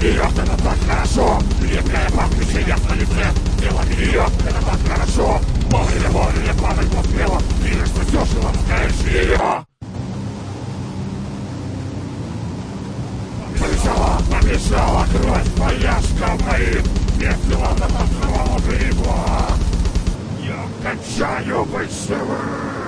вперед, это так хорошо. Редкая подключение в лице. Дело вперед, это так хорошо. Вовремя падать в смело. Видишь, что все, что ласкаешь ее. Побежала кровь моя шкамы. Весело на танцевала бревла. Я кончаю быть живым.